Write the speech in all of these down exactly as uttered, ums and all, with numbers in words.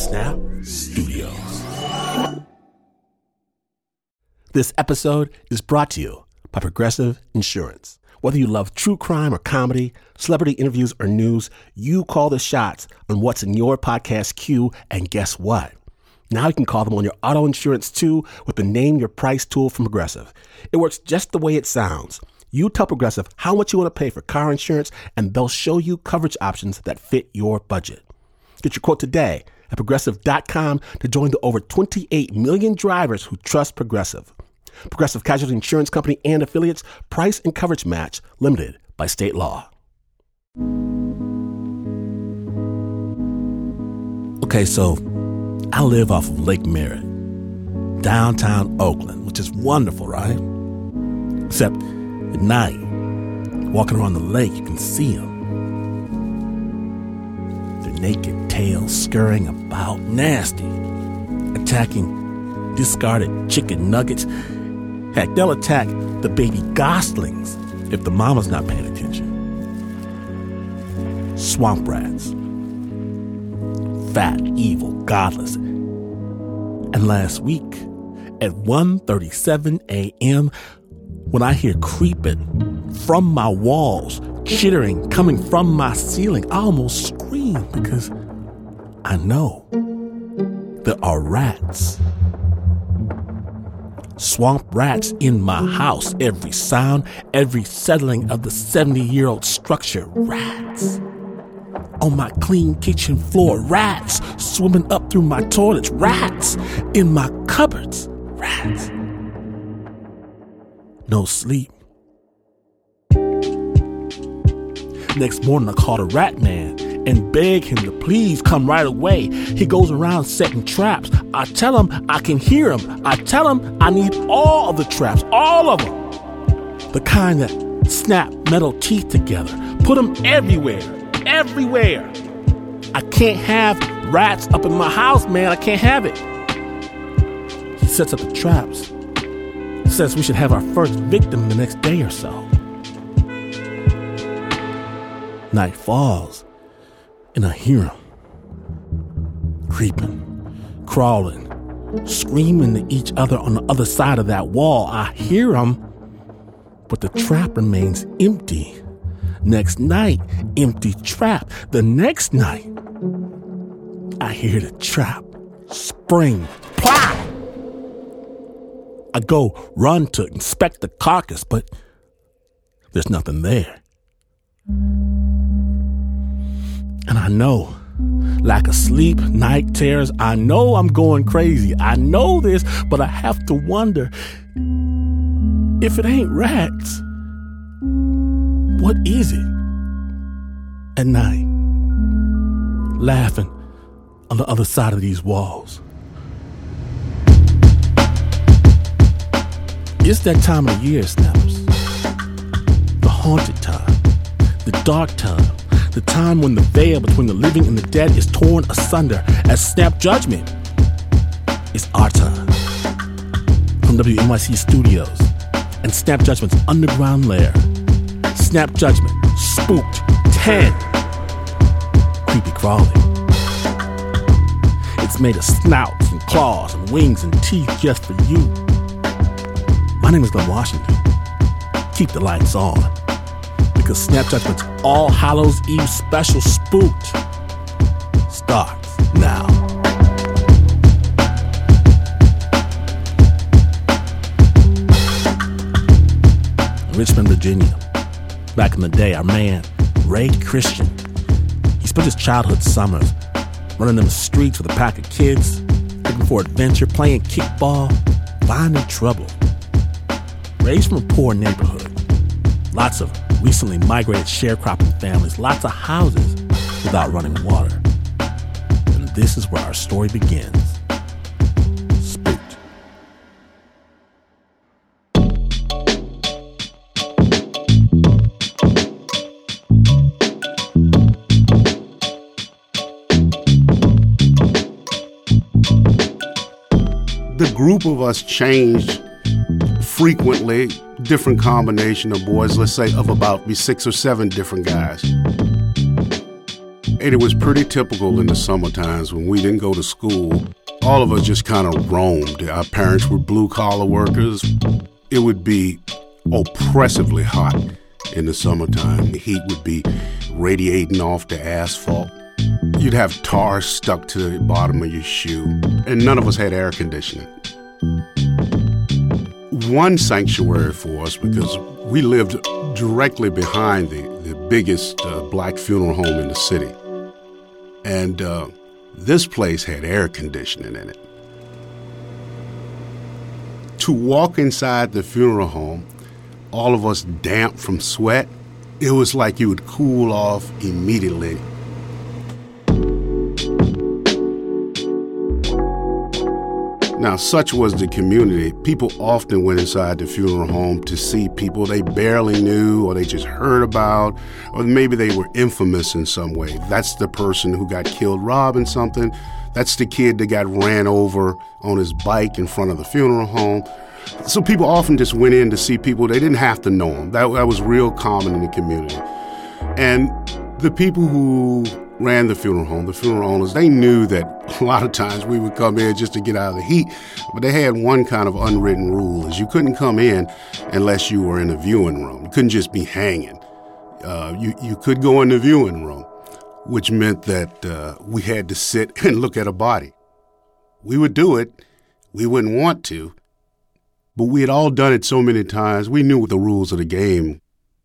Snap Studios. This episode is brought to you by Progressive Insurance. Whether you love true crime or comedy, celebrity interviews or news, you call the shots on what's in your podcast queue, and guess what? Now you can call them on your auto insurance too with the Name Your Price tool from Progressive. It works just the way it sounds. You tell Progressive how much you want to pay for car insurance, and they'll show you coverage options that fit your budget. Get your quote today at Progressive dot com to join the over twenty-eight million drivers who trust Progressive. Progressive Casualty Insurance Company and affiliates. Price and coverage match limited by state law. Okay, so I live off of Lake Merritt, downtown Oakland, which is wonderful, right? Except at night, walking around the lake, you can see them. Their naked tails scurrying about, nasty, attacking discarded chicken nuggets. Heck, they'll attack the baby goslings if the mama's not paying attention. Swamp rats. Fat, evil, godless. And last week, at one thirty-seven a.m., when I hear creeping from my walls, chittering coming from my ceiling, I almost scream because I know there are rats. Swamp rats in my house. Every sound, every settling of the seventy-year-old structure. Rats. On my clean kitchen floor. Rats swimming up through my toilets. Rats in my cupboards. Rats. No sleep. Next morning, I call the rat man and beg him to please come right away. He goes around setting traps. I tell him I can hear him. I tell him I need all of the traps, all of them. The kind that snap metal teeth together. Put them everywhere, everywhere. I can't have rats up in my house, man. I can't have it. He sets up the traps. Says we should have our first victim the next day or so. Night falls, and I hear them. Creeping, crawling, screaming to each other on the other side of that wall. I hear them, but the trap remains empty. Next night, empty trap. The next night, I hear the trap spring. Plow! I go run to inspect the carcass, but there's nothing there. And I know, lack of sleep, night terrors, I know I'm going crazy. I know this, but I have to wonder, if it ain't rats, what is it? At night, laughing on the other side of these walls. It's that time of the year, Snappers. The haunted time. The dark time. The time when the veil between the living and the dead is torn asunder as Snap Judgment is our time. From W N Y C Studios and Snap Judgment's underground lair, Snap Judgment Spooked ten. Creepy crawling. It's made of snouts and claws and wings and teeth just for you. My name is Glenn Washington. Keep the lights on, because Snap Judgment's All Hallows Eve special Spooked starts now. Richmond, Virginia. Back in the day, our man, Ray Christian, he spent his childhood summers running them streets with a pack of kids, looking for adventure, playing kickball, finding trouble. Raised from a poor neighborhood, lots of recently migrated sharecropping families, lots of houses without running water. And this is where our story begins. Spooked. The group of us changed frequently, different combination of boys, let's say of about six or seven different guys. And it was pretty typical in the summer times when we didn't go to school. All of us just kind of roamed. Our parents were blue-collar workers. It would be oppressively hot in the summertime. The heat would be radiating off the asphalt. You'd have tar stuck to the bottom of your shoe, and none of us had air conditioning. One sanctuary for us, because we lived directly behind the, the biggest uh, black funeral home in the city. And uh, this place had air conditioning in it. To walk inside the funeral home, all of us damp from sweat, it was like you would cool off immediately. Now, such was the community. People often went inside the funeral home to see people they barely knew or they just heard about, or maybe they were infamous in some way. That's the person who got killed robbing something. That's the kid that got ran over on his bike in front of the funeral home. So people often just went in to see people. They didn't have to know them. That, that was real common in the community. And the people who ran the funeral home, the funeral owners, they knew that a lot of times we would come in just to get out of the heat, but they had one kind of unwritten rule, is you couldn't come in unless you were in a viewing room. You couldn't just be hanging. Uh, you, you could go in the viewing room, which meant that uh, we had to sit and look at a body. We would do it. We wouldn't want to, but we had all done it so many times, we knew the rules of the game.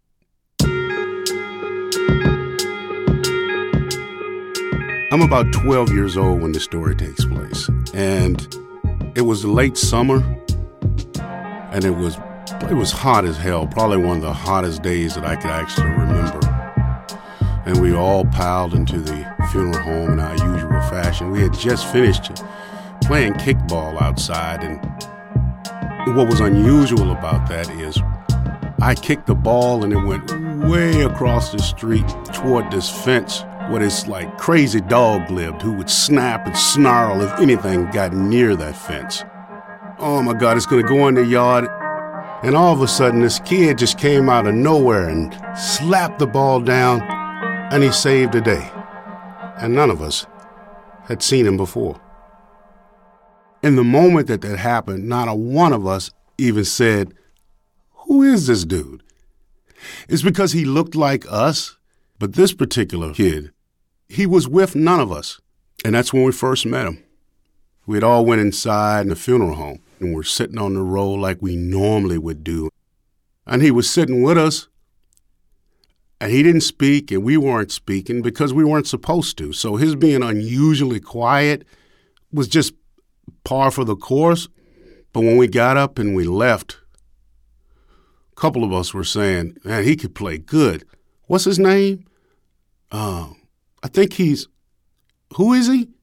I'm about twelve years old when the story takes place, and it was late summer, and it was it was hot as hell, probably one of the hottest days that I could actually remember. And we all piled into the funeral home in our usual fashion. We had just finished playing kickball outside, and what was unusual about that is I kicked the ball and it went way across the street toward this fence where this like crazy dog lived who would snap and snarl if anything got near that fence. Oh my God, it's gonna go in the yard. And all of a sudden this kid just came out of nowhere and slapped the ball down, and he saved the day. And none of us had seen him before. In the moment that that happened, not a one of us even said, "Who is this dude?" It's because he looked like us. But this particular kid, he was with none of us. And that's when we first met him. We had all went inside in the funeral home and were sitting on the row like we normally would do. And he was sitting with us. And he didn't speak and we weren't speaking because we weren't supposed to. So his being unusually quiet was just par for the course. But when we got up and we left, a couple of us were saying, man, he could play good. What's his name? Uh, I think he's, who is he?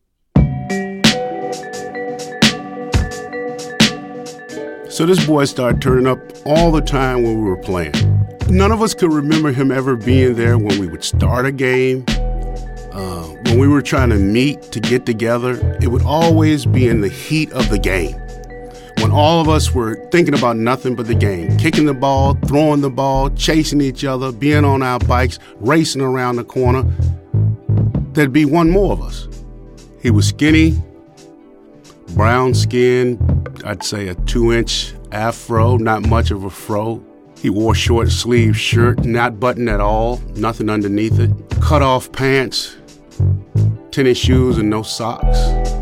So this boy started turning up all the time when we were playing. None of us could remember him ever being there when we would start a game. Uh, when we were trying to meet to get together, it would always be in the heat of the game. When all of us were thinking about nothing but the game, kicking the ball, throwing the ball, chasing each other, being on our bikes, racing around the corner, there'd be one more of us. He was skinny, brown skin, I'd say a two-inch afro, not much of a fro. He wore short-sleeved shirt, not buttoned at all, nothing underneath it, cut-off pants, tennis shoes, and no socks.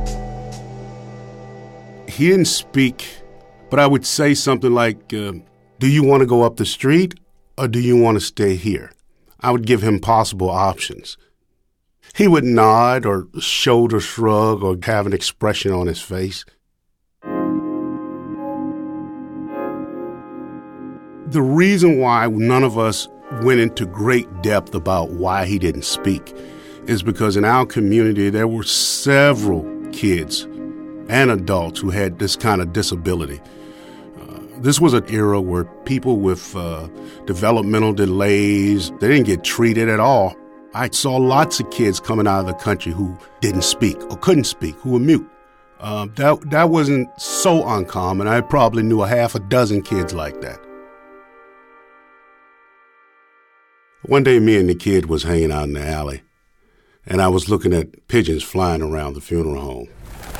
He didn't speak, but I would say something like, uh, do you want to go up the street or do you want to stay here? I would give him possible options. He would nod or shoulder shrug or have an expression on his face. The reason why none of us went into great depth about why he didn't speak is because in our community there were several kids and adults who had this kind of disability. Uh, this was an era where people with uh, developmental delays, they didn't get treated at all. I saw lots of kids coming out of the country who didn't speak or couldn't speak, who were mute. Uh, that, that wasn't so uncommon. I probably knew a half a dozen kids like that. One day me and the kid was hanging out in the alley, and I was looking at pigeons flying around the funeral home.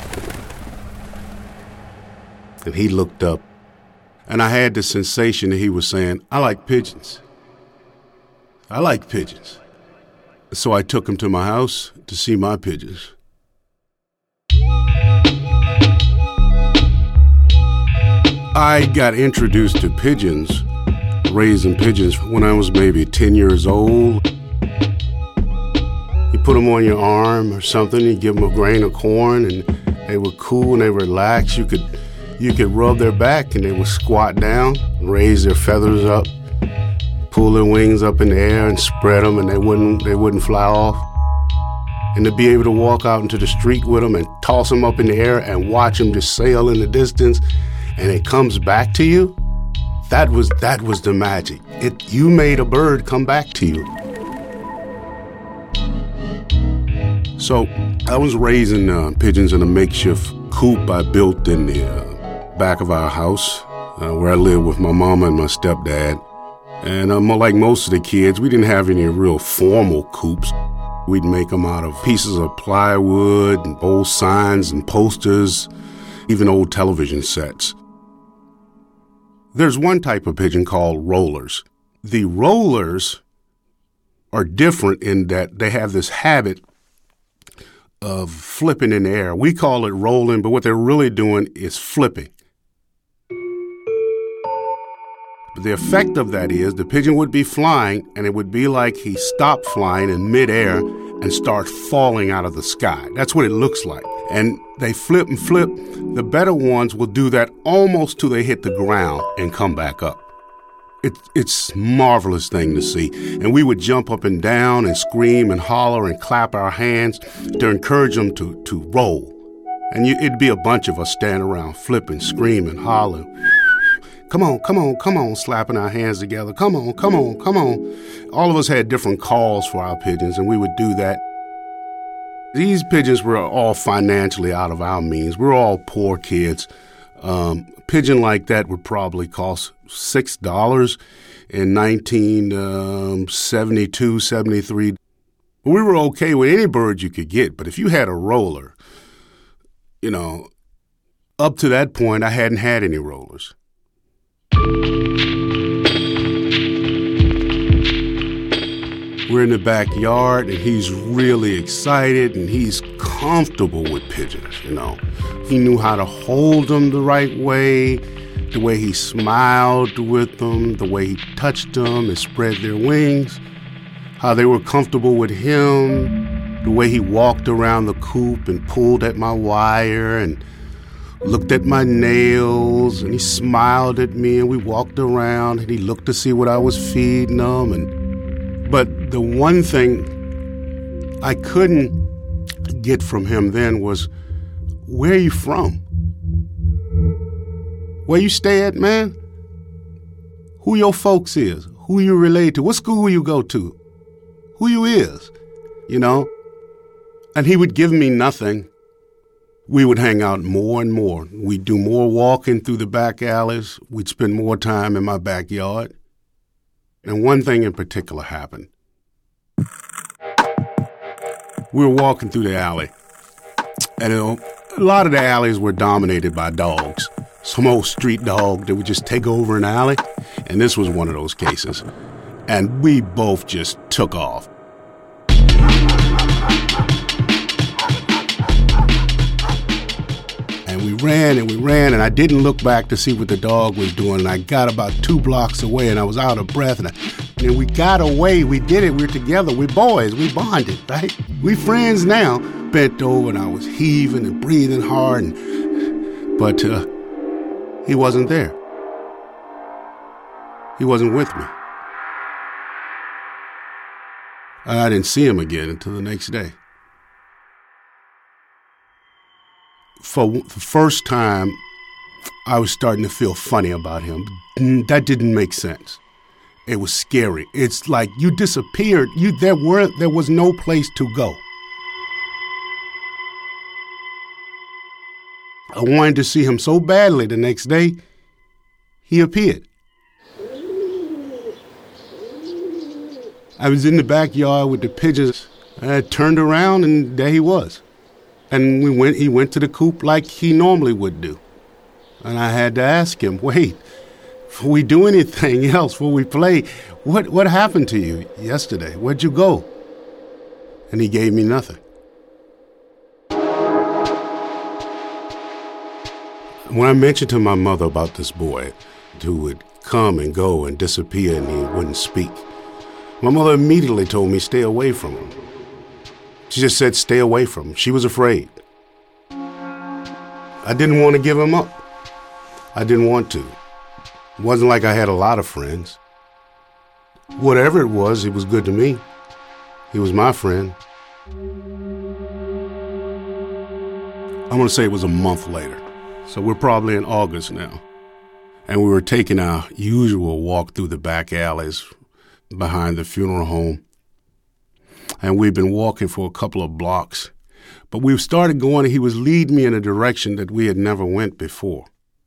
And he looked up, and I had the sensation that he was saying, I like pigeons. I like pigeons. So I took him to my house to see my pigeons. I got introduced to pigeons, raising pigeons, when I was maybe ten years old. You put them on your arm or something, you give them a grain of corn, and they were cool and they were relaxed. You could, you could rub their back and they would squat down, raise their feathers up, pull their wings up in the air and spread them, and they wouldn't, they wouldn't fly off. And to be able to walk out into the street with them and toss them up in the air and watch them just sail in the distance, and it comes back to you, that was that was the magic. It you made a bird come back to you. So I was raising uh, pigeons in a makeshift coop I built in the uh, back of our house, uh, where I lived with my mama and my stepdad. And uh, like most of the kids, we didn't have any real formal coops. We'd make them out of pieces of plywood and old signs and posters, even old television sets. There's one type of pigeon called rollers. The rollers are different in that they have this habit of flipping in the air. We call it rolling, but what they're really doing is flipping. But the effect of that is the pigeon would be flying, and it would be like he stopped flying in midair and start falling out of the sky. That's what it looks like. And they flip and flip. The better ones will do that almost till they hit the ground and come back up. It, it's a marvelous thing to see. And we would jump up and down and scream and holler and clap our hands to encourage them to, to roll. And you, it'd be a bunch of us standing around flipping, screaming, hollering. Come on, come on, come on, slapping our hands together. Come on, come on, come on. All of us had different calls for our pigeons, and we would do that. These pigeons were all financially out of our means. We're all poor kids. Um, a pigeon like that would probably cost six dollars in nineteen seventy-two, seventy-three. We were okay with any bird you could get, but if you had a roller, you know, up to that point, I hadn't had any rollers. We're in the backyard, and he's really excited, and he's comfortable with pigeons, you know. He knew how to hold them the right way, the way he smiled with them, the way he touched them and spread their wings, how they were comfortable with him, the way he walked around the coop and pulled at my wire and looked at my nails, and he smiled at me, and we walked around, and he looked to see what I was feeding them. And but the one thing I couldn't get from him then was, where are you from? Where you stay at, man? Who your folks is? Who you related to? What school you go to? Who you is? You know? And he would give me nothing. We would hang out more and more. We'd do more walking through the back alleys. We'd spend more time in my backyard. And one thing in particular happened. We were walking through the alley, and you know, a lot of the alleys were dominated by dogs. Some old street dog that would just take over an alley, and this was one of those cases. And we both just took off. And we ran and we ran, and I didn't look back to see what the dog was doing. And I got about two blocks away, and I was out of breath. And, I, and we got away. We did it. We were together. We're boys. We bonded, right? We friends now. Bent over, and I was heaving and breathing hard. And, but uh, he wasn't there. He wasn't with me. And I didn't see him again until the next day. For the first time, I was starting to feel funny about him. That didn't make sense. It was scary. It's like you disappeared. You there weren't. There was no place to go. I wanted to see him so badly the next day. He appeared. I was in the backyard with the pigeons I turned around, and there he was. And we went. He went to the coop like he normally would do. And I had to ask him, wait, before we do anything else, before we play, what, what happened to you yesterday? Where'd you go? And he gave me nothing. When I mentioned to my mother about this boy who would come and go and disappear and he wouldn't speak, my mother immediately told me, stay away from him. She just said, stay away from him. She was afraid. I didn't want to give him up. I didn't want to. It wasn't like I had a lot of friends. Whatever it was, it was good to me. He was my friend. I'm going to say it was a month later. So we're probably in August now. And we were taking our usual walk through the back alleys behind the funeral home. And we've been walking for a couple of blocks. But we started going, and he was leading me in a direction that we had never went before.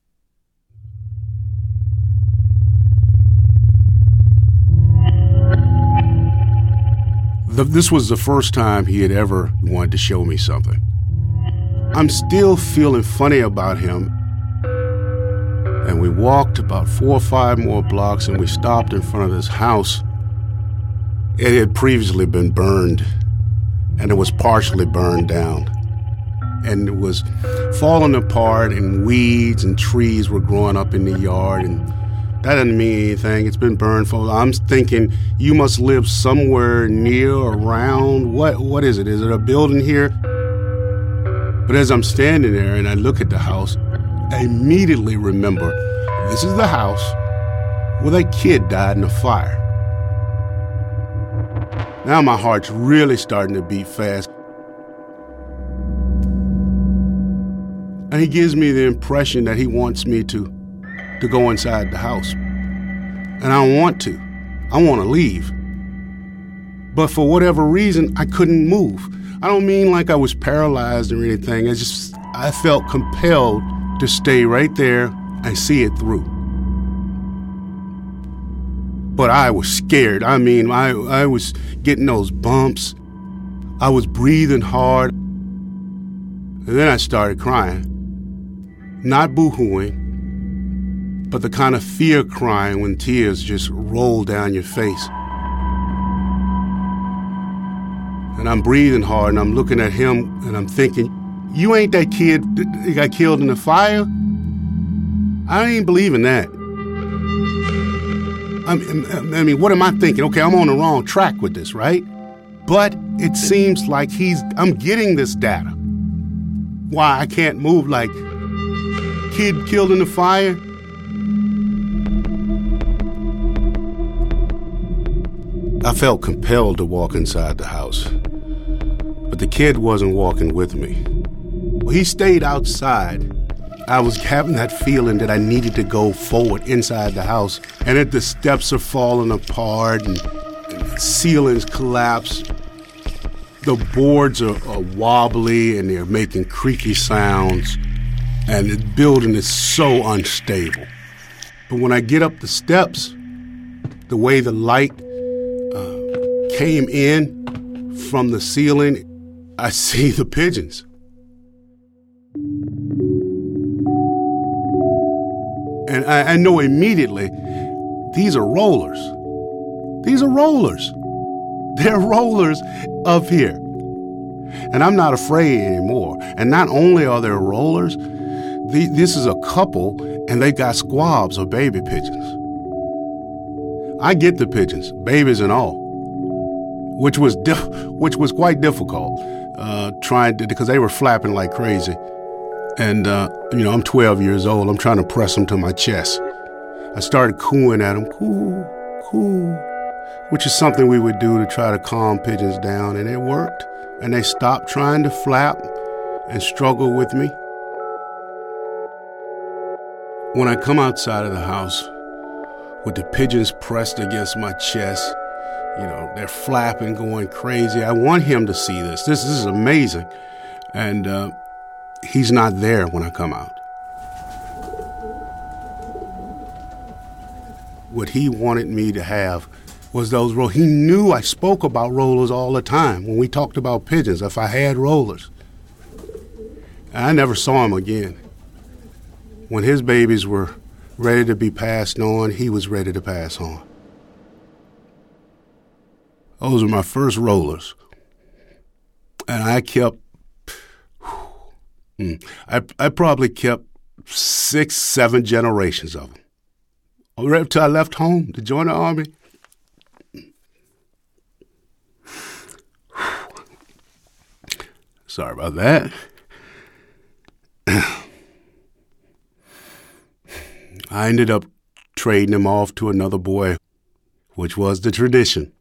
The, this was the first time he had ever wanted to show me something. I'm still feeling funny about him. And we walked about four or five more blocks, and we stopped in front of this house. It had previously been burned, and it was partially burned down. And it was falling apart, and weeds and trees were growing up in the yard, and that doesn't mean anything. It's been burned for. I'm thinking you must live somewhere near, around. What? What is it? Is it a building here? But as I'm standing there and I look at the house, I immediately remember this is the house where that kid died in a fire. Now my heart's really starting to beat fast. And he gives me the impression that he wants me to, to go inside the house. And I don't want to. I want to leave. But for whatever reason, I couldn't move. I don't mean like I was paralyzed or anything. I just, I felt compelled to stay right there and see it through. But I was scared. I mean, I, I was getting those bumps. I was breathing hard. And then I started crying. Not boo-hooing, but the kind of fear crying when tears just roll down your face. And I'm breathing hard, and I'm looking at him, and I'm thinking, you ain't that kid that got killed in the fire? I ain't believing that. I mean, I mean, what am I thinking? Okay, I'm on the wrong track with this, right? But it seems like he's, I'm getting this data. Why I can't move, like, kid killed in the fire? I felt compelled to walk inside the house. But the kid wasn't walking with me. He stayed outside. I was having that feeling that I needed to go forward inside the house, and that the steps are falling apart and, and the ceilings collapse. The boards are, are wobbly and they're making creaky sounds, and the building is so unstable. But when I get up the steps, the way the light uh, came in from the ceiling, I see the pigeons. And I, I know immediately, these are rollers. These are rollers. They're rollers up here. And I'm not afraid anymore. And not only are there rollers, the, this is a couple, and they got squabs or baby pigeons. I get the pigeons, babies and all, which was dif- which was quite difficult, uh, trying to, because they were flapping like crazy. And, uh, you know, I'm twelve years old. I'm trying to press them to my chest. I started cooing at them, coo, coo, which is something we would do to try to calm pigeons down. And it worked. And they stopped trying to flap and struggle with me. When I come outside of the house with the pigeons pressed against my chest, you know, they're flapping, going crazy. I want him to see this. This, this is amazing. And, uh, he's not there when I come out. What he wanted me to have was those rollers. He knew I spoke about rollers all the time when we talked about pigeons, if I had rollers. I never saw him again. When his babies were ready to be passed on, he was ready to pass on. Those were my first rollers. And I kept, I, I probably kept six, seven generations of them. Right until I left home to join the Army. Sorry about that. I ended up trading him off to another boy, which was the tradition.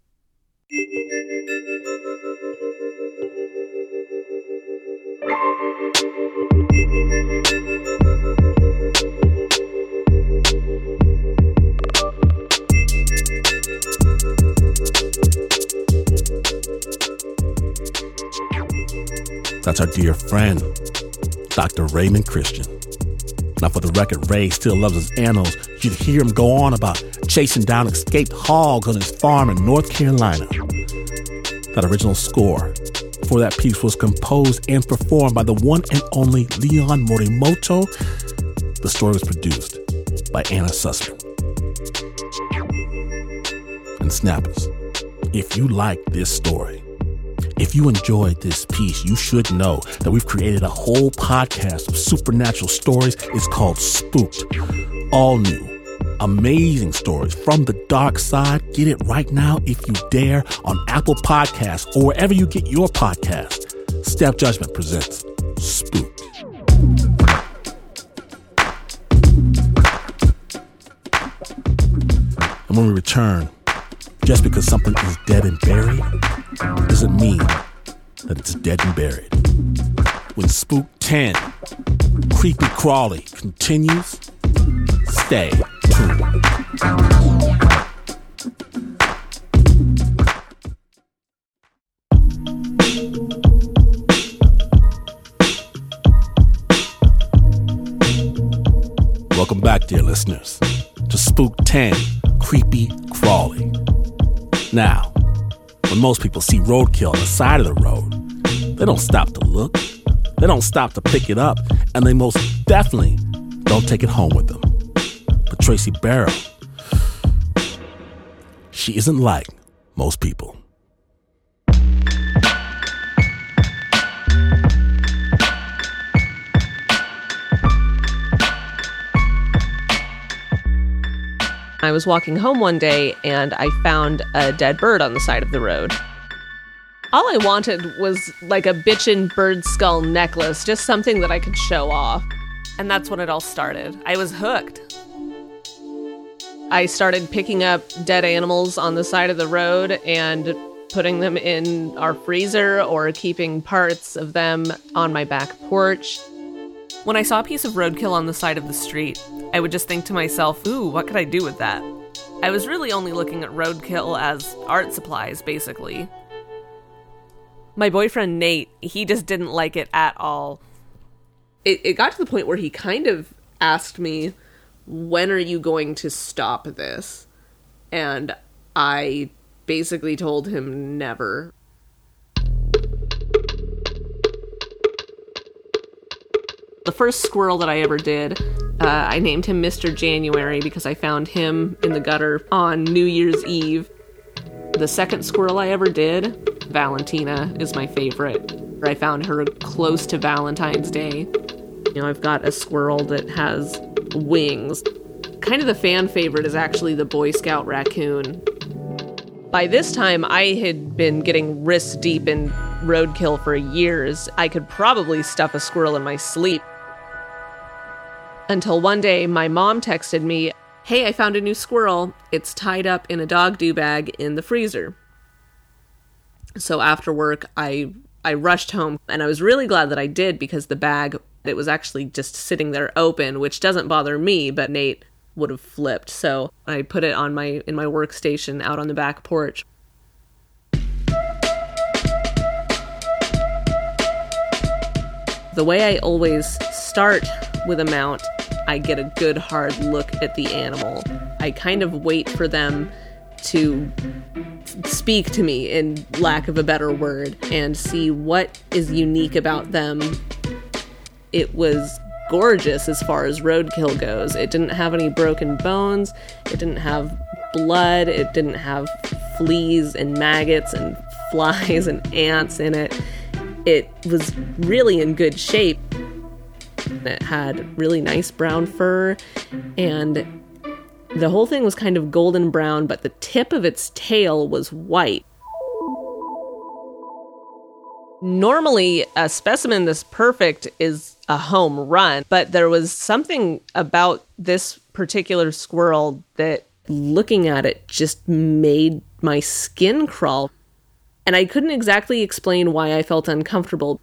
That's our dear friend, Doctor Raymond Christian. Now, for the record, Ray still loves his animals. You'd hear him go on about chasing down escaped hogs on his farm in North Carolina. That original score for that piece was composed and performed by the one and only Leon Morimoto. The story was produced by Anna Sussman. And Snappers, if you like this story, if you enjoyed this piece, you should know that we've created a whole podcast of supernatural stories. It's called Spooked. All new, amazing stories from the dark side. Get it right now if you dare on Apple Podcasts or wherever you get your podcast. Step Judgment presents Spooked. And when we return, just because something is dead and buried doesn't mean that it's dead and buried. When Spook ten, Creepy Crawly, continues, stay tuned. Welcome back, dear listeners, to Spook ten, Creepy Crawly. Now, when most people see roadkill on the side of the road, they don't stop to look, they don't stop to pick it up, and they most definitely don't take it home with them. But Tracy Barrow, she isn't like most people. I was walking home one day and I found a dead bird on the side of the road. All I wanted was like a bitchin' bird skull necklace, just something that I could show off. And that's when it all started. I was hooked. I started picking up dead animals on the side of the road and putting them in our freezer or keeping parts of them on my back porch. When I saw a piece of roadkill on the side of the street, I would just think to myself, ooh, what could I do with that? I was really only looking at roadkill as art supplies, basically. My boyfriend, Nate, he just didn't like it at all. It, it got to the point where he kind of asked me, when are you going to stop this? And I basically told him never. The first squirrel that I ever did, uh, I named him Mister January because I found him in the gutter on New Year's Eve. The second squirrel I ever did, Valentina, is my favorite. I found her close to Valentine's Day. You know, I've got a squirrel that has wings. Kind of the fan favorite is actually the Boy Scout raccoon. By this time, I had been getting wrist deep in roadkill for years. I could probably stuff a squirrel in my sleep. Until one day, my mom texted me, hey, I found a new squirrel. It's tied up in a dog do bag in the freezer. So after work, I I rushed home, and I was really glad that I did because the bag, it was actually just sitting there open, which doesn't bother me, but Nate would have flipped. So I put it on my in my workstation out on the back porch. The way I always start with a mount, I get a good hard look at the animal. I kind of wait for them to speak to me, in lack of a better word, and see what is unique about them. It was gorgeous as far as roadkill goes. It didn't have any broken bones. It didn't have blood. It didn't have fleas and maggots and flies and ants in it. It was really in good shape. It had really nice brown fur, and the whole thing was kind of golden brown, but the tip of its tail was white. Normally, a specimen this perfect is a home run, but there was something about this particular squirrel that, looking at it, just made my skin crawl. And I couldn't exactly explain why I felt uncomfortable.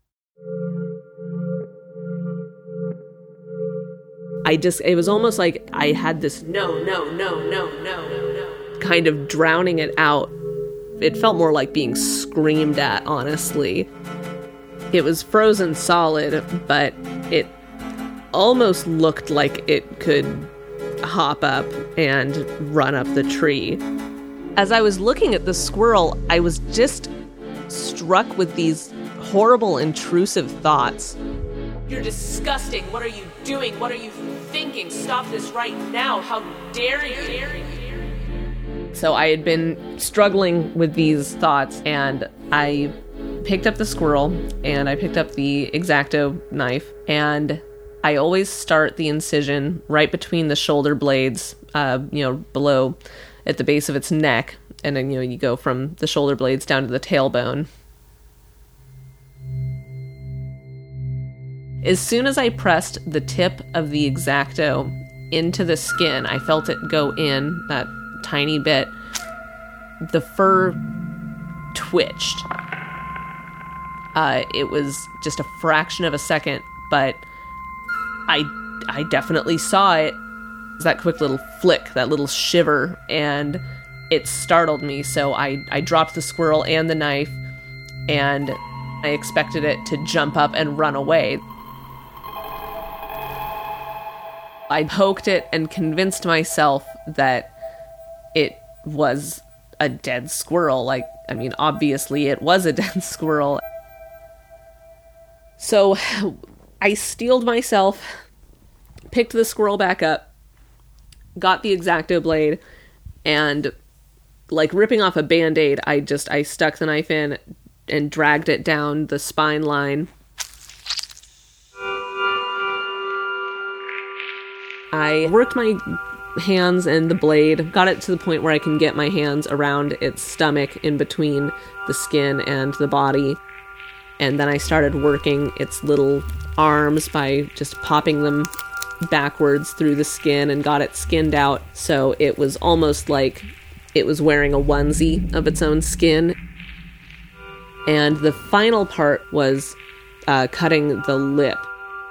I just, it was almost like I had this no, no, no, no, no, no, kind of drowning it out. It felt more like being screamed at, honestly. It was frozen solid, but it almost looked like it could hop up and run up the tree. As I was looking at the squirrel, I was just struck with these horrible, intrusive thoughts. You're disgusting. What are you doing? What are you thinking? Stop this right now. How dare you? So I had been struggling with these thoughts, and I picked up the squirrel, and I picked up the X-Acto knife, and I always start the incision right between the shoulder blades, uh, you know, below at the base of its neck, and then, you know, you go from the shoulder blades down to the tailbone. As soon as I pressed the tip of the X-Acto into the skin, I felt it go in, that tiny bit. The fur twitched. Uh, it was just a fraction of a second, but I, I definitely saw it. That quick little flick, that little shiver, and it startled me. So I, I dropped the squirrel and the knife, and I expected it to jump up and run away. I poked it and convinced myself that it was a dead squirrel. Like, I mean, obviously it was a dead squirrel. So I steeled myself, picked the squirrel back up, got the X-Acto blade, and like ripping off a Band-Aid, I just, I stuck the knife in and dragged it down the spine line. I worked my hands and the blade, got it to the point where I can get my hands around its stomach in between the skin and the body. And then I started working its little arms by just popping them backwards through the skin and got it skinned out. So it was almost like it was wearing a onesie of its own skin. And the final part was uh, cutting the lip.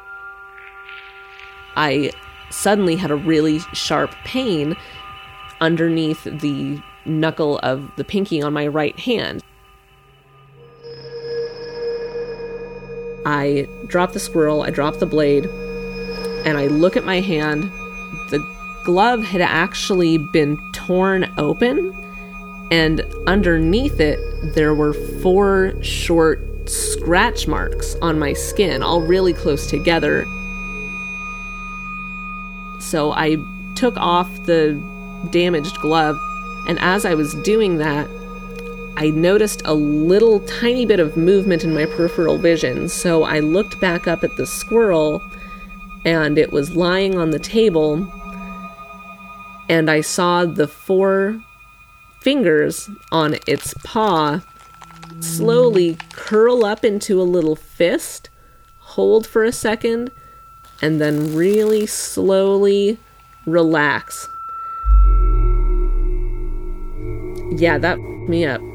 I suddenly had a really sharp pain underneath the knuckle of the pinky on my right hand. I dropped the squirrel, I dropped the blade, and I look at my hand. The glove had actually been torn open, and underneath it there were four short scratch marks on my skin, all really close together. So I took off the damaged glove, and as I was doing that, I noticed a little tiny bit of movement in my peripheral vision. So I looked back up at the squirrel, and it was lying on the table, and I saw the four fingers on its paw slowly curl up into a little fist, hold for a second, and then really slowly relax. Yeah, that f***ed me up.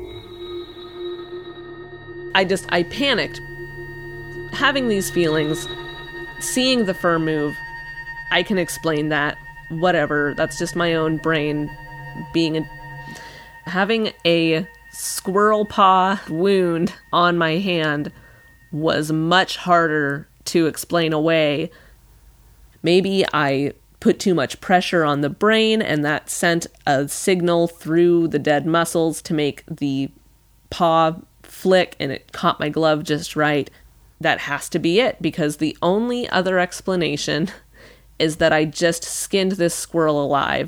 I just, I panicked. Having these feelings, seeing the fur move, I can explain that. Whatever, that's just my own brain being a... Having a squirrel paw wound on my hand was much harder to explain away. Maybe I put too much pressure on the brain, and that sent a signal through the dead muscles to make the paw flick, and it caught my glove just right. That has to be it, because the only other explanation is that I just skinned this squirrel alive.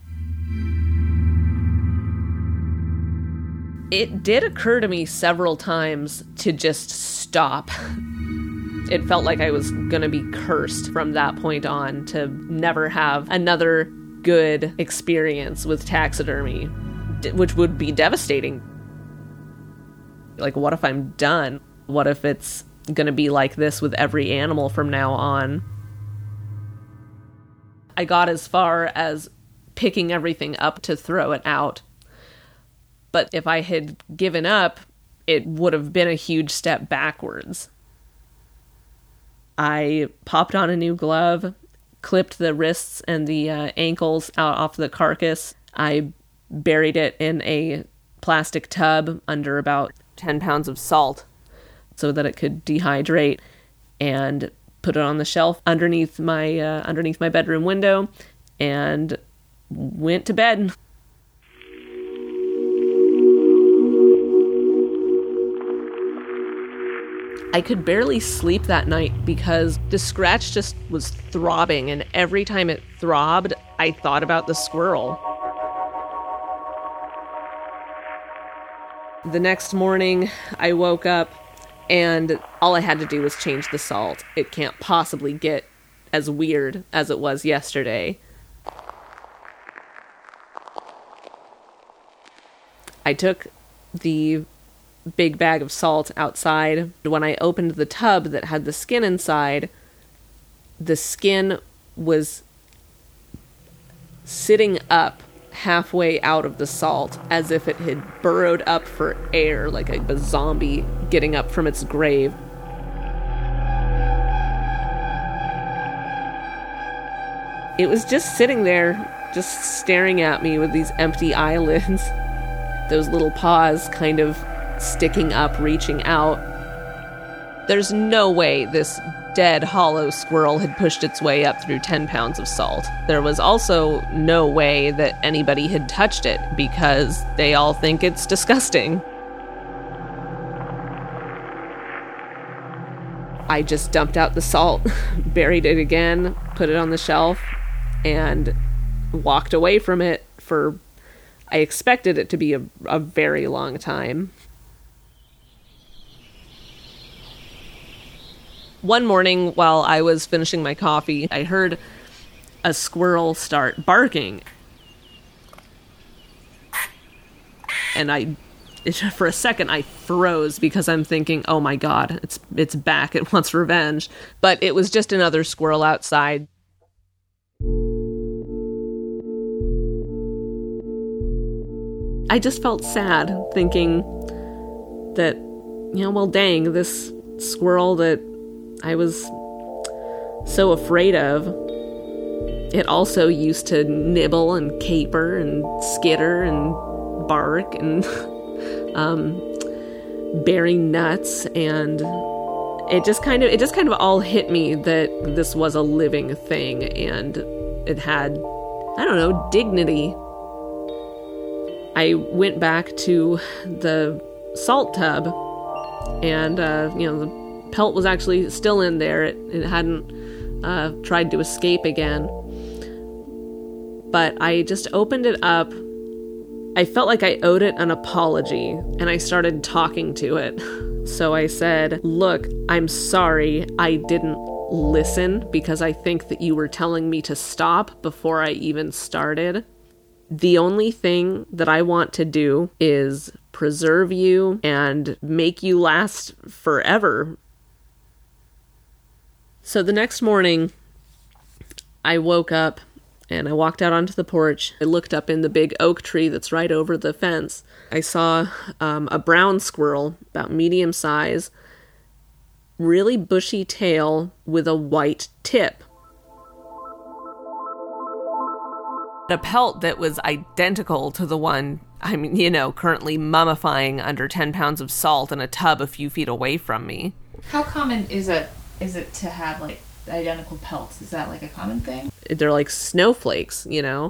It did occur to me several times to just stop. It felt like I was going to be cursed from that point on to never have another good experience with taxidermy, which would be devastating. Like, what if I'm done? What if it's going to be like this with every animal from now on? I got as far as picking everything up to throw it out. But if I had given up, it would have been a huge step backwards. I popped on a new glove, clipped the wrists and the uh, ankles out off the carcass. I buried it in a plastic tub under about ten pounds of salt so that it could dehydrate, and put it on the shelf underneath my uh, underneath my bedroom window, and went to bed. I could barely sleep that night because the scratch just was throbbing, and every time it throbbed, I thought about the squirrel. The next morning, I woke up, and all I had to do was change the salt. It can't possibly get as weird as it was yesterday. I took the big bag of salt outside. When I opened the tub that had the skin inside, the skin was sitting up halfway out of the salt, as if it had burrowed up for air, like a, a zombie getting up from its grave. It was just sitting there, just staring at me with these empty eyelids, those little paws kind of sticking up, reaching out. There's no way this dead, hollow squirrel had pushed its way up through ten pounds of salt. There was also no way that anybody had touched it, because they all think it's disgusting. I just dumped out the salt, buried it again, put it on the shelf, and walked away from it for, I expected it to be a, a very long time. One morning, while I was finishing my coffee, I heard a squirrel start barking. And I, for a second, I froze because I'm thinking, oh my God, it's it's back, it wants revenge. But it was just another squirrel outside. I just felt sad, thinking that, you know, well, dang, this squirrel that I was so afraid of, it also used to nibble and caper and skitter and bark and um, bury nuts, and it just kind of it just kind of all hit me that this was a living thing, and it had, I don't know, dignity. I went back to the salt tub, and uh, you know, the pelt was actually still in there. It, it hadn't uh, tried to escape again. But I just opened it up. I felt like I owed it an apology, and I started talking to it. So I said, look, I'm sorry I didn't listen, because I think that you were telling me to stop before I even started. The only thing that I want to do is preserve you and make you last forever. So the next morning, I woke up and I walked out onto the porch. I looked up in the big oak tree that's right over the fence. I saw um, a brown squirrel, about medium size, really bushy tail with a white tip. A pelt that was identical to the one, I mean, you know, currently mummifying under ten pounds of salt in a tub a few feet away from me. How common is it is it to have, like, identical pelts. Is that like a common thing? They're like snowflakes, you know?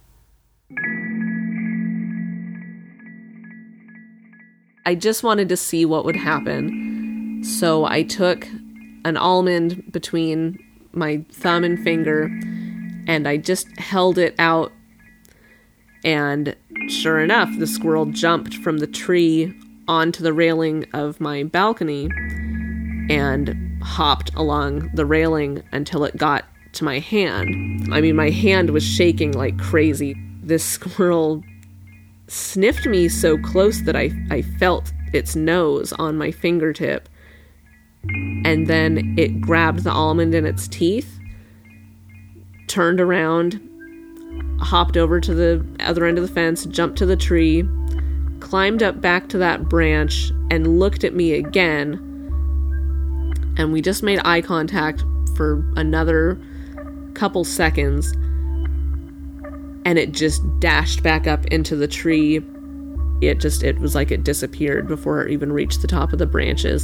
I just wanted to see what would happen. So I took an almond between my thumb and finger, and I just held it out. And sure enough, the squirrel jumped from the tree onto the railing of my balcony and hopped along the railing until it got to my hand. I mean, my hand was shaking like crazy. This squirrel sniffed me so close that I, I felt its nose on my fingertip. And then it grabbed the almond in its teeth, turned around, hopped over to the other end of the fence, jumped to the tree, climbed up back to that branch, and looked at me again. And we just made eye contact for another couple seconds. And it just dashed back up into the tree. It just, it was like it disappeared before it even reached the top of the branches.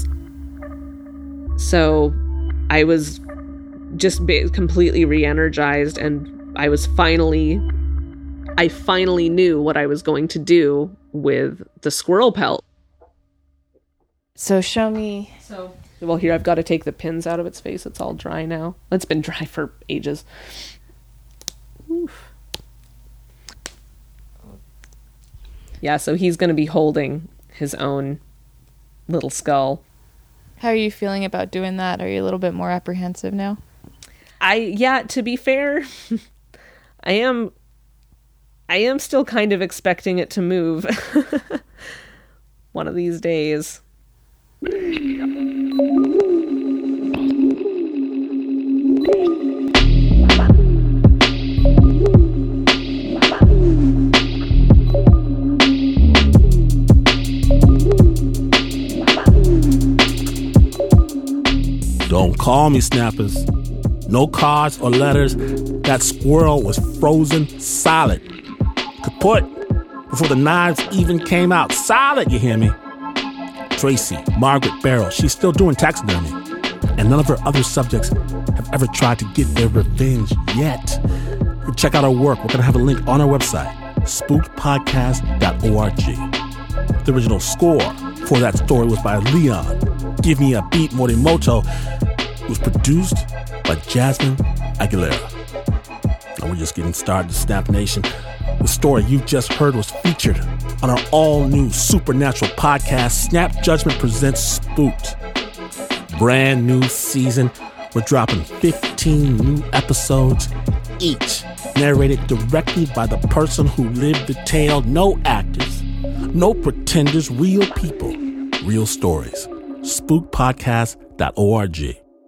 So I was just completely re-energized, and I was finally, I finally knew what I was going to do with the squirrel pelt. So show me. So, well, here I've got to take the pins out of its face. It's all dry now. It's been dry for ages. Oof. Yeah, so he's going to be holding his own little skull. How are you feeling about doing that? Are you a little bit more apprehensive now? I, yeah, to be fair, I am, I am still kind of expecting it to move one of these days. Don't call me, snappers. No cards or letters. That squirrel was frozen solid. Kaput. Before the knives even came out. Solid, you hear me? Tracy, Margaret Barrow, she's still doing taxidermy. And none of her other subjects have ever tried to get their revenge yet. Check out our work. We're going to have a link on our website, spooked podcast dot org. The original score for that story was by Leon. Give Me a Beat Morimoto. It was produced by Jasmine Aguilera. And we're just getting started, Snap Nation. The story you just heard was featured on our all-new supernatural podcast, Snap Judgment Presents Spooked. Brand new season. We're dropping fifteen new episodes each, narrated directly by the person who lived the tale. No actors, no pretenders, real people, real stories. spooked podcast dot org.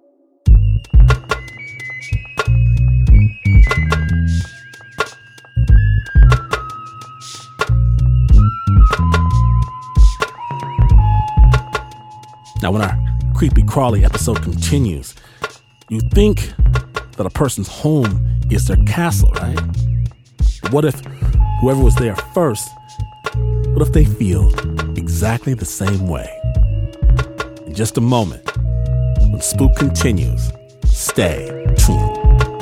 Now, when our creepy crawly episode continues, you think that a person's home is their castle, right? But what if whoever was there first, what if they feel exactly the same way? In just a moment, when Spook continues, stay tuned.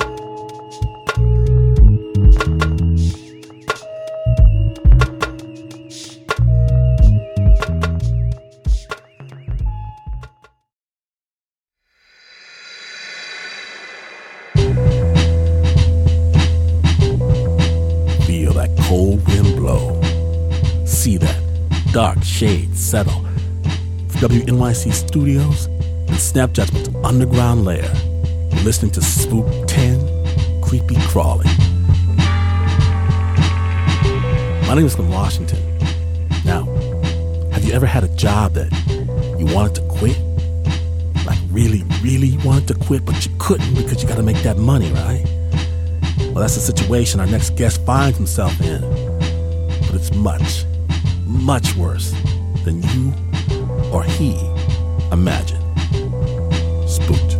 Feel that cold wind blow. See that dark shade settle. For W N Y C Studios and Snap Judgment's underground lair, you're listening to Spook ten, Creepy Crawly. My name is Slim Washington. Now, have you ever had a job that you wanted to quit? Like really, really wanted to quit, but you couldn't because you got to make that money, right? Well, that's the situation our next guest finds himself in. But it's much, much worse than you or he imagined. Spooked.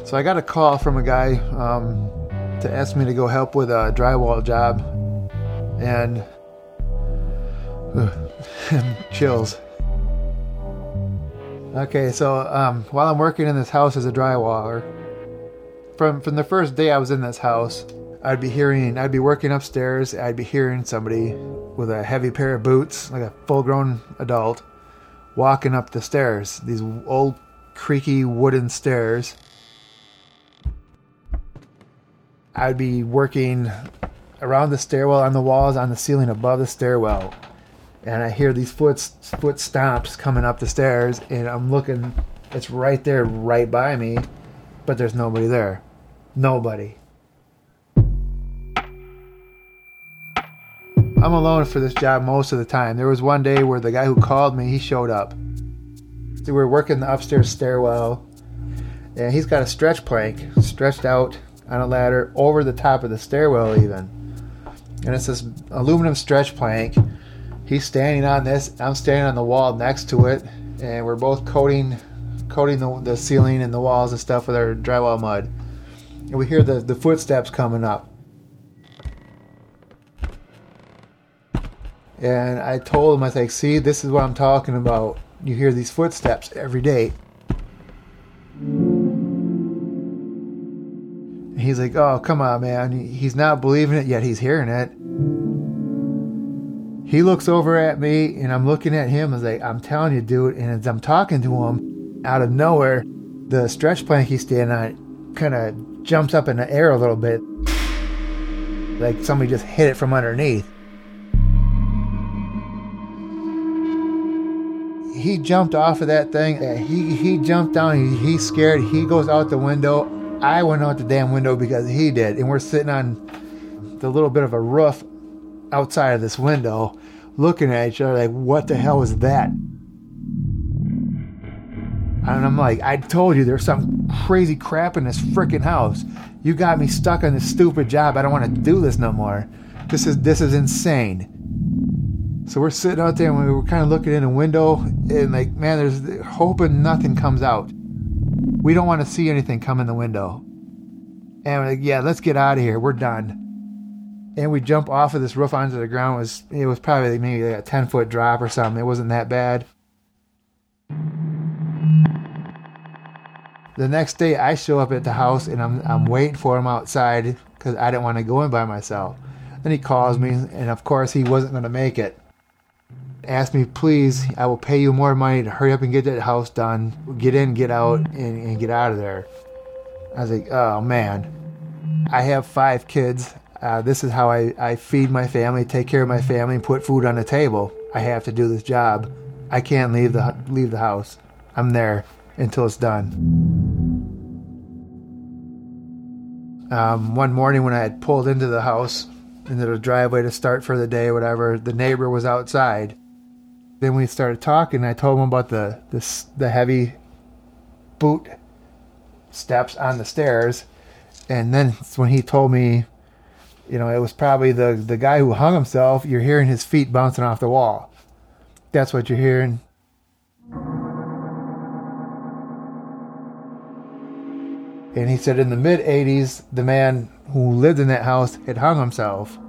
So I got a call from a guy um, to ask me to go help with a drywall job. And uh, chills. Okay, so um, while I'm working in this house as a drywaller, from from the first day I was in this house, I'd be hearing, I'd be working upstairs, I'd be hearing somebody with a heavy pair of boots, like a full-grown adult, walking up the stairs, these old creaky wooden stairs. I'd be working around the stairwell, on the walls, on the ceiling above the stairwell, and I hear these foot foot stomps coming up the stairs, and I'm looking, it's right there, right by me, but there's nobody there. Nobody. I'm alone for this job most of the time. There was one day where the guy who called me, he showed up. So we were working the upstairs stairwell, and he's got a stretch plank stretched out on a ladder over the top of the stairwell even. And it's this aluminum stretch plank. He's standing on this, I'm standing on the wall next to it, and we're both coating coating the, the ceiling and the walls and stuff with our drywall mud. And we hear the, the footsteps coming up. And I told him, I was like, see, this is what I'm talking about. You hear these footsteps every day. And he's like, oh, come on, man. He's not believing it, yet he's hearing it. He looks over at me, and I'm looking at him. I was like, I'm telling you, dude. And as I'm talking to him, out of nowhere, the stretch plank he's standing on kind of jumps up in the air a little bit. Like somebody just hit it from underneath. He jumped off of that thing. He he jumped down. He, he's scared. He goes out the window. I went out the damn window because he did. And we're sitting on the little bit of a roof outside of this window looking at each other like, what the hell was that? And I'm like, I told you there's some crazy crap in this freaking house. You got me stuck on this stupid job. I don't want to do this no more. This is this is insane. So we're sitting out there and we were kind of looking in a window and like, man, there's hoping nothing comes out. We don't want to see anything come in the window. And we're like, yeah, let's get out of here. We're done. And we jump off of this roof onto the ground. It was, it was probably maybe like a ten foot drop or something. It wasn't that bad. The next day I show up at the house and I'm I'm waiting for him outside because I didn't want to go in by myself. Then he calls me and of course he wasn't going to make it. Asked me, please, I will pay you more money to hurry up and get that house done. Get in, get out, and, and get out of there. I was like, oh man. I have five kids. Uh, this is how I, I feed my family, take care of my family, and put food on the table. I have to do this job. I can't leave the leave the house. I'm there until it's done. Um, one morning when I had pulled into the house, into the driveway to start for the day or whatever, the neighbor was outside. Then we started talking. I told him about the, the, the heavy boot steps on the stairs. And then when he told me, you know, it was probably the, the guy who hung himself, you're hearing his feet bouncing off the wall. That's what you're hearing. And he said in the mid eighties, the man who lived in that house had hung himself.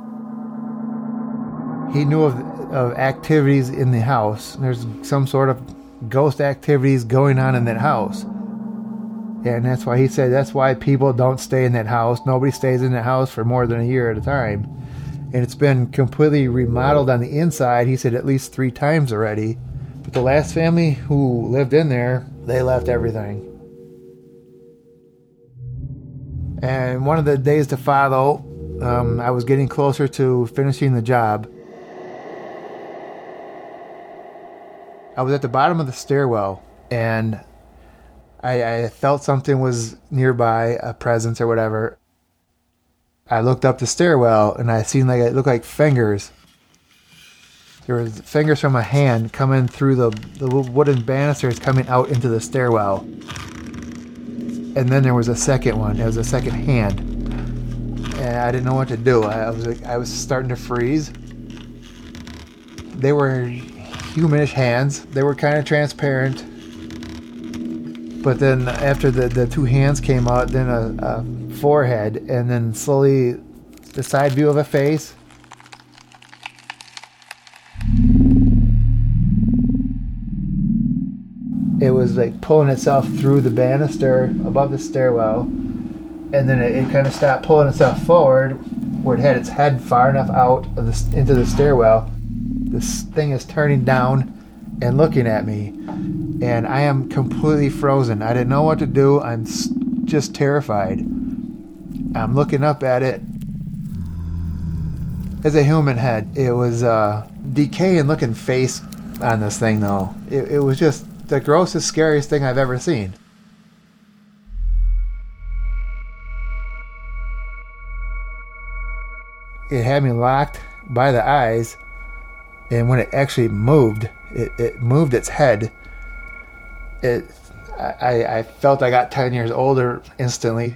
He knew of, of activities in the house. There's some sort of ghost activities going on in that house. And that's why he said that's why people don't stay in that house. Nobody stays in that house for more than a year at a time. And it's been completely remodeled on the inside, he said, at least three times already. But the last family who lived in there, they left everything. And one of the days to follow, um, I was getting closer to finishing the job. I was at the bottom of the stairwell, and I, I felt something was nearby, a presence or whatever. I looked up the stairwell, and I seen like it looked like fingers. There was fingers from a hand coming through the, the wooden banisters coming out into the stairwell. And then there was a second one. It was a second hand. And I didn't know what to do. I was like, I was starting to freeze. They were humanish hands. They were kind of transparent. But then after the, the two hands came out, then a, a forehead, and then slowly the side view of a face. It was like pulling itself through the banister above the stairwell, and then it, it kind of stopped pulling itself forward where it had its head far enough out of the, into the stairwell. This thing is turning down and looking at me, and I am completely frozen. I didn't know what to do. I'm just terrified. I'm looking up at it. It's a human head. It was a decaying looking face on this thing, though. It, it was just the grossest, scariest thing I've ever seen. It had me locked by the eyes, and when it actually moved, it, it moved its head. It, I, I felt I got ten years older instantly.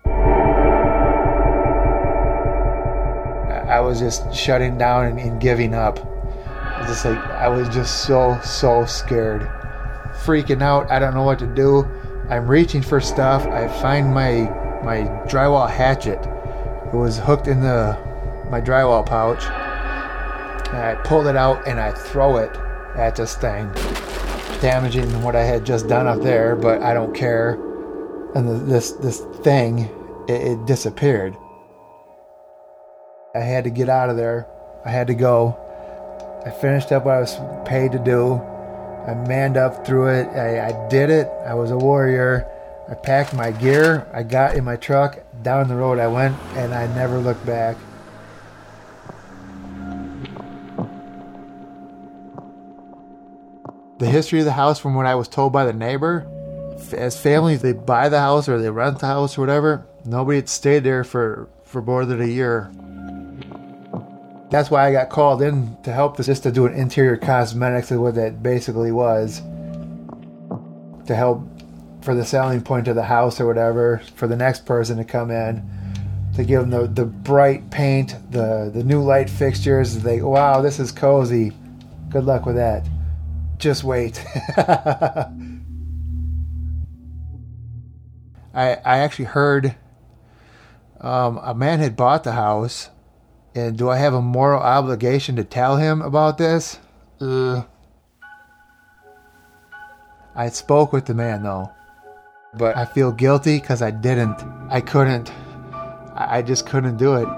I was just shutting down and, and giving up. I was just like, I was just so, so scared. Freaking out. I don't know what to do. I'm reaching for stuff. I find my my drywall hatchet. It was hooked in the my drywall pouch. And I pulled it out and I throw it at this thing, damaging what I had just done up there, but I don't care. And the, this this thing, it, it disappeared. I had to get out of there. I had to go. I finished up what I was paid to do. I manned up through it. I, I did it. I was a warrior. I packed my gear. I got in my truck. Down the road I went, and I never looked back. The history of the house, from what I was told by the neighbor, as families, they buy the house or they rent the house or whatever, nobody had stayed there for, for more than a year. That's why I got called in to help this, just to do an interior cosmetics, is what that basically was. To help for the selling point of the house or whatever, for the next person to come in, to give them the, the bright paint, the, the new light fixtures. They go, wow, this is cozy. Good luck with that. Just wait. I I actually heard um, a man had bought the house. And do I have a moral obligation to tell him about this? Uh, I spoke with the man, though. But I feel guilty because I didn't. I couldn't. I just couldn't do it.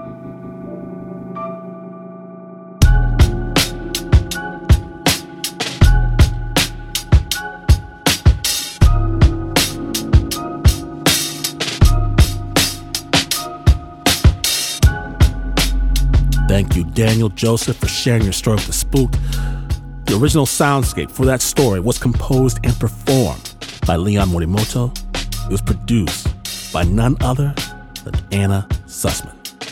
Thank you, Daniel Joseph, for sharing your story with The Spook. The original soundscape for that story was composed and performed by Leon Morimoto. It was produced by none other than Anna Sussman.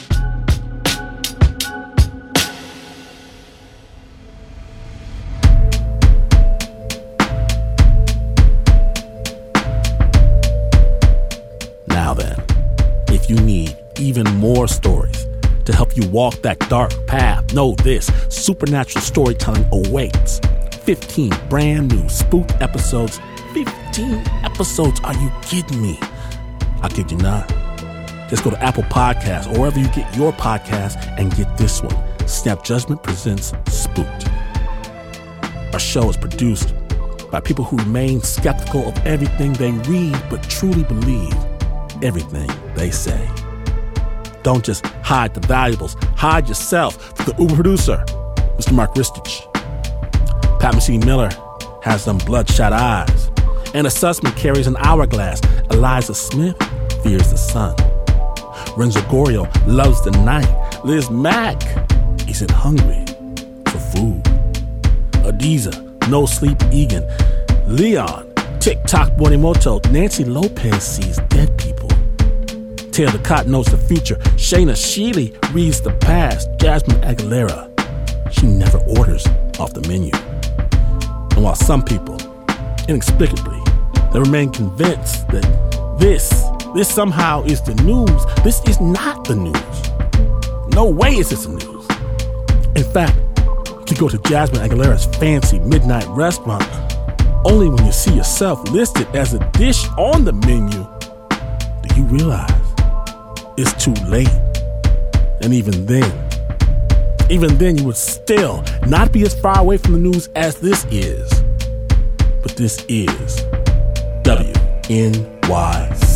Now then, if you need even more stories to help you walk that dark path, know this: supernatural storytelling awaits. fifteen brand new Spook episodes. fifteen episodes. Are you kidding me? I kid you not. Just go to Apple Podcasts or wherever you get your podcasts and get this one. Snap Judgment presents Spooked. Our show is produced by people who remain skeptical of everything they read but truly believe everything they say. Don't just hide the valuables. Hide yourself. To the Uber producer, Mister Mark Ristich. Pat Mesiti-Miller has them bloodshot eyes. Anna Sussman carries an hourglass. Eliza Smith fears the sun. Renzo Gorio loves the night. Liz Mack isn't hungry for food. Adiza, No Sleep Egan. Leon, TikTok Morimoto. Nancy Lopez sees dead people. Taylor the Cot knows the future. Shayna Sheely reads the past. Jasmine Aguilera, she never orders off the menu. And while some people, inexplicably, they remain convinced that this, this somehow is the news, this is not the news. No way is this the news. In fact, you can go to Jasmine Aguilera's fancy midnight restaurant Only when you see yourself listed as a dish on the menu do you realize it's too late. And even then, even then you would still not be as far away from the news as this is. But this is W N Y C.